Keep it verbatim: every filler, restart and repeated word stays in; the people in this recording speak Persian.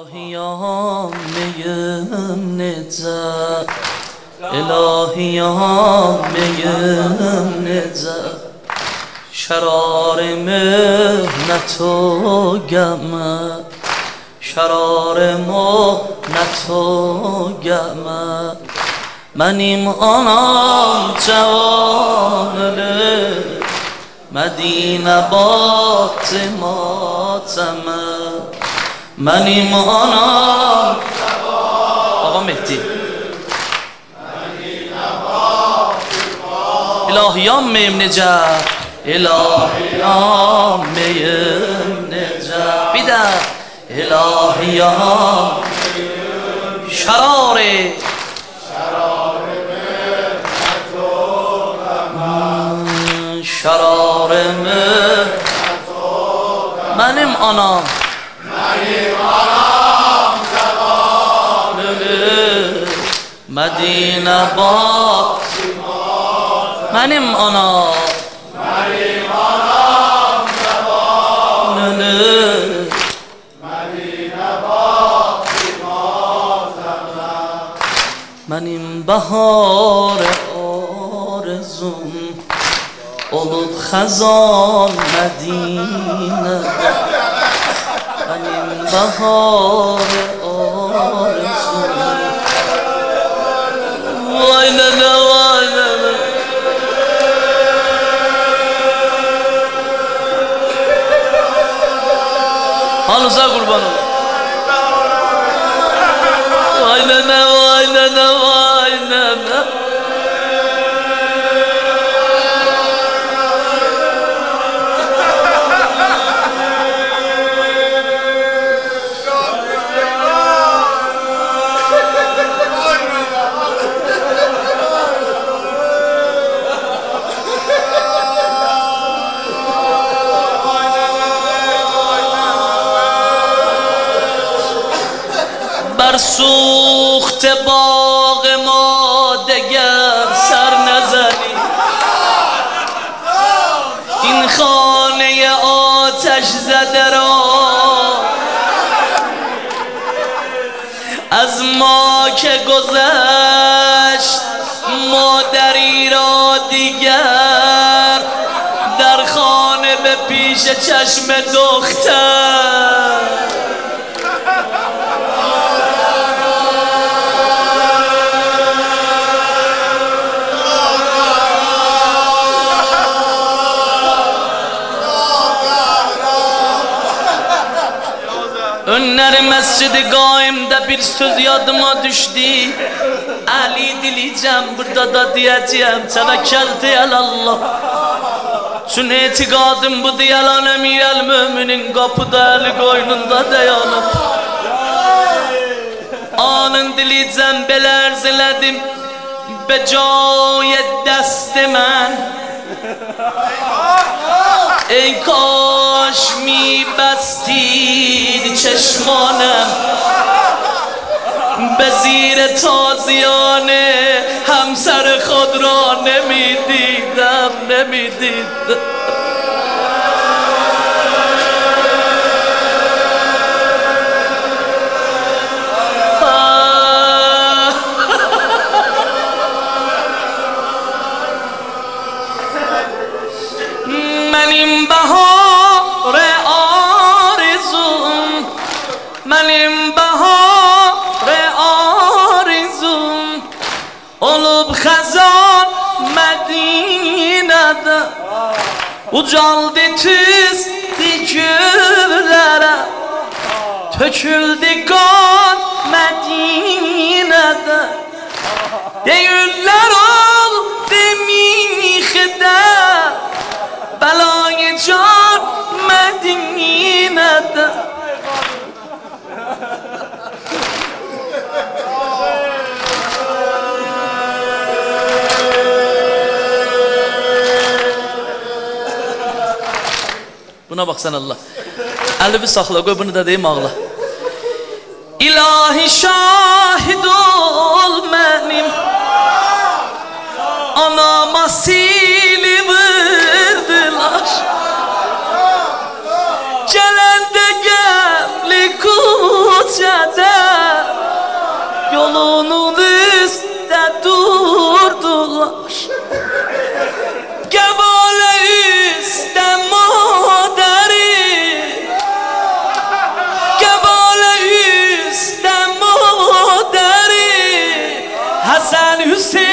الهیام نجا الهیام نجا شرار مهنت و گمه شرار مهنت و گمه منیم آنام جوانه مدینه بات ماتمه منیم آنام آقا مهدی الهیام میم نجا الهیام میم نجا بیده الهیام شرار شرار منیم آنام منیم آنام زبانه مدینه با منیم آنام منیم آنام زبانه مدینه با منیم بهار آرزوم اولد خزان مدینه منیم بهار آرزو وای نه نه وای نه نه حالو سا قربانو وای نه نه وای نه نه وای نه نه بر سوخت باغ ما دگر سر نزنی این خانه آتش زده را از ما که گذشت مادری را دیگر در خانه به پیش چشم دختر Önler mescidi qaimdə bir söz yadıma düşdü Ali dileyəcəm, burada da deyəcəyəm Təvəkkəl deyəl Allah Çün etiqadım bu deyəl Əmirəl müminin qapıda əli qoynunda dayanıb Anın dileyəcəm, belə ərz elədim Be cay dəst mən ای کاش می بستید چشمانم به زیر تازیان همسر خود را نمی دیدم نمی دیدم منیم بهار آرزوم منیم بهار آرزوم olub xəzan Mədinədə ucaldı tüzdü güllərə töküldü qan Mədinədə deyirlər oldu mixdə بلای جان مدینه Buna baksan Allah Əli bir saxla qoy bunu da deyim ağla İlahi şahid ol mənim Anama silimi Gələndə gəl köşede yolunun üstte durdular. Gebale üstte maderi, gebale üstte maderi, Hasan Hüseyin